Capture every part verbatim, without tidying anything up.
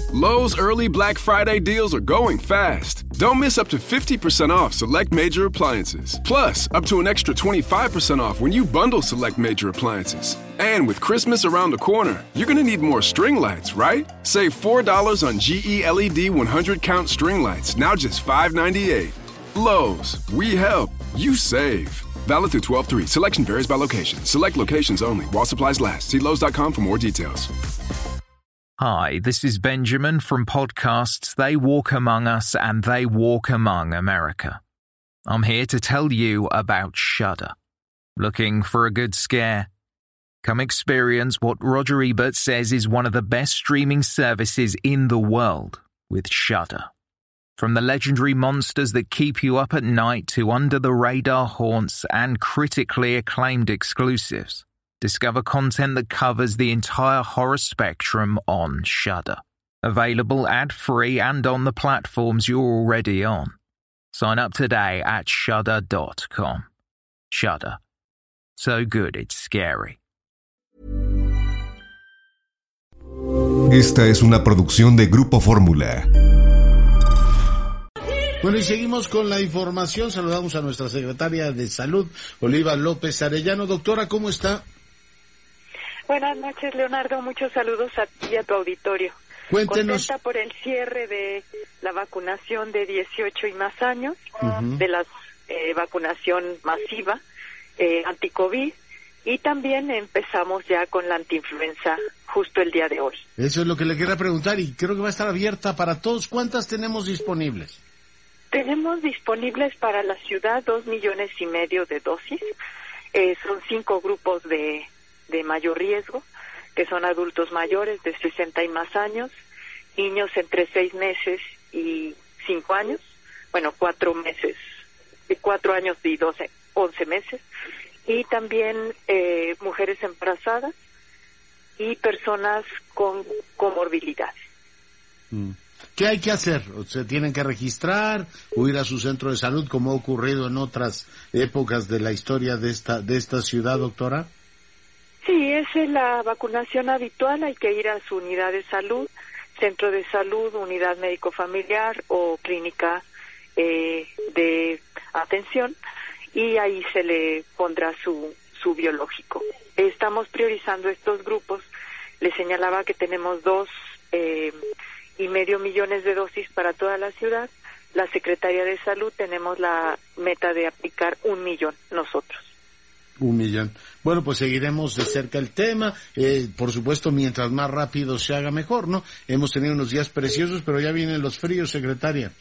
Lowe's early Black Friday deals are going fast. Don't miss up to fifty percent off select major appliances. Plus, up to an extra twenty-five percent off when you bundle select major appliances. And with Christmas around the corner, you're going to need more string lights, right? Save four dollars on G E L E D one hundred count string lights, now just five ninety-eight. Lowe's, we help, you save. Valid through twelve three. Selection varies by location. Select locations only. While supplies last. See Lowe's dot com for more details. Hi, this is Benjamin from podcasts They Walk Among Us and They Walk Among America. I'm here to tell you about Shudder. Looking for a good scare? Come experience what Roger Ebert says is one of the best streaming services in the world with Shudder. From the legendary monsters that keep you up at night to under-the-radar haunts and critically acclaimed exclusives, discover content that covers the entire horror spectrum on Shudder. Available ad-free and on the platforms you're already on. Sign up today at shudder dot com. Shudder. So good it's scary. Esta es una producción de Grupo Fórmula. Bueno, y seguimos con la información. Saludamos a nuestra secretaria de Salud, Oliva López Arellano. Doctora, ¿cómo está? Buenas noches, Leonardo. Muchos saludos a ti y a tu auditorio. Cuéntenos. Contenta por el cierre de la vacunación de dieciocho y más años, uh-huh. de la eh, vacunación masiva eh, anti-COVID, y también empezamos ya con la antiinfluenza justo el día de hoy. Eso es lo que le quería preguntar, y creo que va a estar abierta para todos. ¿Cuántas tenemos disponibles? Tenemos disponibles para la ciudad dos millones y medio de dosis. Eh, son cinco grupos de de mayor riesgo, que son adultos mayores de sesenta y más años, niños entre seis meses y cinco años, bueno, cuatro meses, cuatro años y doce, once meses, y también eh, mujeres embarazadas y personas con comorbilidades. ¿Qué hay que hacer? ¿Se tienen que registrar o ir a su centro de salud como ha ocurrido en otras épocas de la historia de esta de esta ciudad, doctora? Sí, esa es la vacunación habitual. Hay que ir a su unidad de salud, centro de salud, unidad médico-familiar o clínica eh, de atención, y ahí se le pondrá su, su biológico. Estamos priorizando estos grupos. Les señalaba que tenemos dos eh, y medio millones de dosis para toda la ciudad. La Secretaría de Salud tenemos la meta de aplicar un millón nosotros. Un millón. Bueno, pues seguiremos de cerca el tema. Eh, por supuesto, mientras más rápido se haga, mejor, ¿no? Hemos tenido unos días preciosos, pero ya vienen los fríos, secretaria.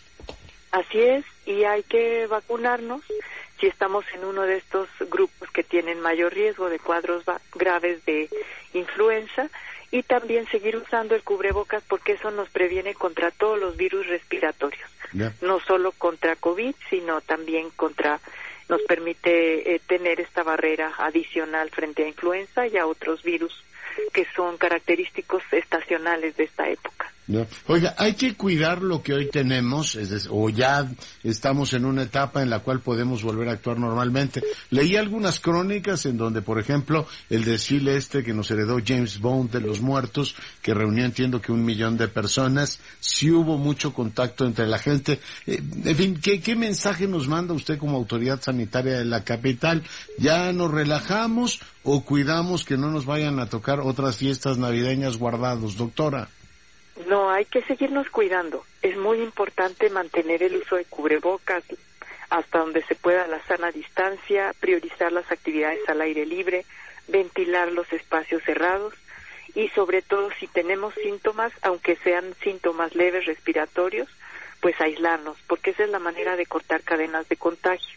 Así es, y hay que vacunarnos si estamos en uno de estos grupos que tienen mayor riesgo de cuadros graves de influenza, y también seguir usando el cubrebocas, porque eso nos previene contra todos los virus respiratorios. Yeah. No solo contra COVID, sino también contra... nos permite eh, tener esta barrera adicional frente a influenza y a otros virus que son característicos estacionales de esta época. No. Oiga, hay que cuidar lo que hoy tenemos, es decir, o ya estamos en una etapa en la cual podemos volver a actuar normalmente. Leí algunas crónicas en donde, por ejemplo, el desfile este que nos heredó James Bond de los muertos, que reunió, entiendo que un millón de personas, sí hubo mucho contacto entre la gente. Eh, en fin, ¿qué, ¿qué mensaje nos manda usted como autoridad sanitaria de la capital? ¿Ya nos relajamos o cuidamos que no nos vayan a tocar otras fiestas navideñas guardados, doctora? No, hay que seguirnos cuidando. Es muy importante mantener el uso de cubrebocas hasta donde se pueda, la sana distancia, priorizar las actividades al aire libre, ventilar los espacios cerrados y sobre todo si tenemos síntomas, aunque sean síntomas leves respiratorios, pues aislarnos, porque esa es la manera de cortar cadenas de contagio.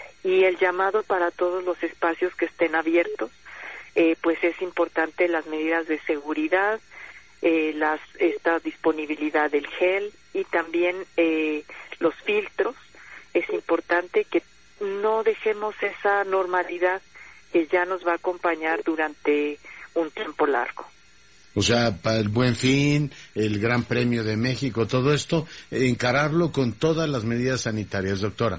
Y el llamado para todos los espacios que estén abiertos, eh, pues es importante las medidas de seguridad, Eh, las, esta disponibilidad del gel y también eh, los filtros. Es importante que no dejemos esa normalidad que ya nos va a acompañar durante un tiempo largo. O sea, para el Buen Fin, el Gran Premio de México, todo esto, encararlo con todas las medidas sanitarias, doctora.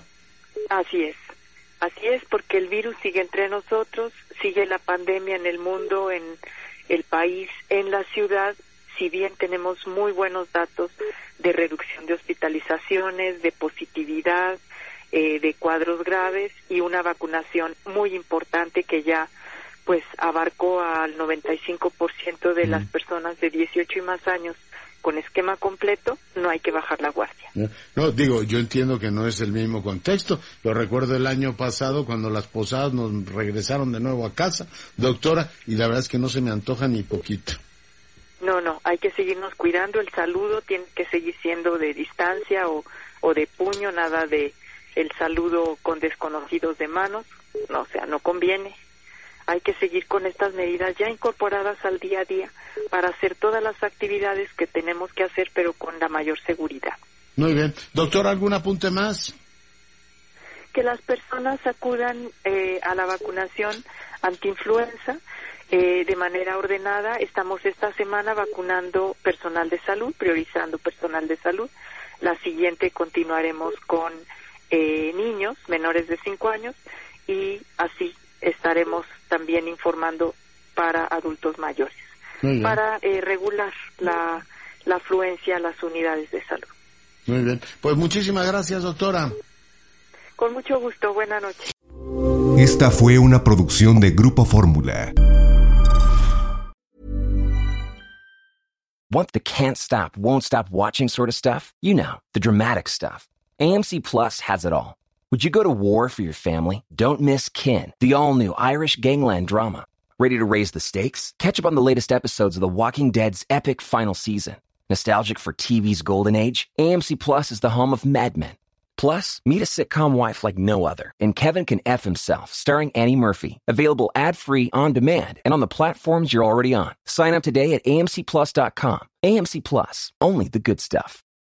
Así es, así es, porque el virus sigue entre nosotros, sigue la pandemia en el mundo, en el país, en la ciudad. si bien tenemos muy buenos datos de reducción de hospitalizaciones, de positividad, eh, de cuadros graves y una vacunación muy importante que ya pues abarcó al noventa y cinco por ciento de mm. las personas de dieciocho y más años con esquema completo, no hay que bajar la guardia. No, no, digo, yo entiendo que no es el mismo contexto. Lo recuerdo el año pasado cuando las posadas nos regresaron de nuevo a casa, doctora, y la verdad es que no se me antoja ni poquito. No, no, hay que seguirnos cuidando. El saludo tiene que seguir siendo de distancia o, o de puño, nada de el saludo con desconocidos de manos. No, o sea, no conviene. Hay que seguir con estas medidas ya incorporadas al día a día para hacer todas las actividades que tenemos que hacer, pero con la mayor seguridad. Muy bien. Doctor, ¿algún apunte más? Que las personas acudan eh, a la vacunación antiinfluenza eh, de manera ordenada. Estamos esta semana vacunando personal de salud, priorizando personal de salud. La siguiente continuaremos con eh, niños menores de cinco años y así estaremos también informando para adultos mayores, para eh, regular la, la afluencia a las unidades de salud. Muy bien. Pues muchísimas gracias, doctora. Con mucho gusto. Buenas noches. Esta fue una producción de Grupo Fórmula. Want the can't stop, won't stop watching sort of stuff? You know, the dramatic stuff. A M C Plus has it all. Would you go to war for your family? Don't miss Kin, the all-new Irish gangland drama. Ready to raise the stakes? Catch up on the latest episodes of The Walking Dead's epic final season. Nostalgic for T V's golden age? A M C Plus is the home of Mad Men. Plus, meet a sitcom wife like no other in Kevin Can F Himself, starring Annie Murphy. Available ad-free on demand and on the platforms you're already on. Sign up today at A M C plus dot com. A M C Plus, only the good stuff.